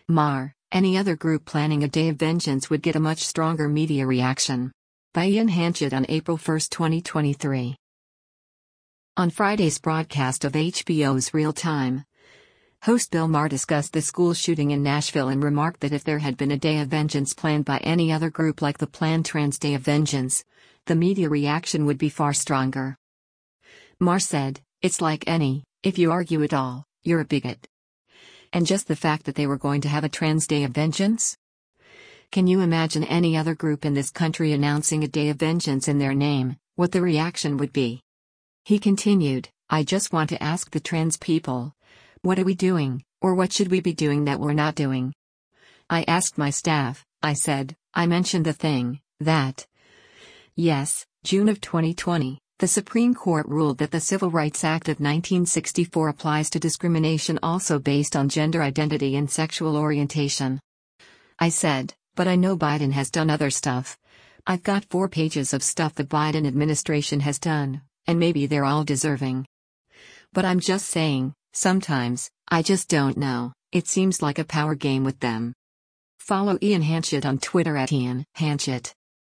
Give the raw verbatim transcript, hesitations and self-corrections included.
Mar, any other group planning a day of vengeance would get a much stronger media reaction. By Ian Hanchett on April first, twenty twenty-three. On Friday's broadcast of H B O's Real Time, host Bill Maher discussed the school shooting in Nashville and remarked that if there had been a day of vengeance planned by any other group like the planned Trans Day of Vengeance, the media reaction would be far stronger. Maher said, "It's like any, if you argue at all, you're a bigot. And just the fact that they were going to have a Trans Day of Vengeance? Can you imagine any other group in this country announcing a day of vengeance in their name, what the reaction would be?" He continued, "I just want to ask the trans people, what are we doing, or what should we be doing that we're not doing? I asked my staff, I said, I mentioned the thing, that. Yes, June of twenty twenty. The Supreme Court ruled that the Civil Rights Act of nineteen sixty-four applies to discrimination also based on gender identity and sexual orientation. I said, but I know Biden has done other stuff. I've got four pages of stuff the Biden administration has done, and maybe they're all deserving. But I'm just saying, sometimes, I just don't know, it seems like a power game with them." Follow Ian Hanchett on Twitter at Ian Hanchett.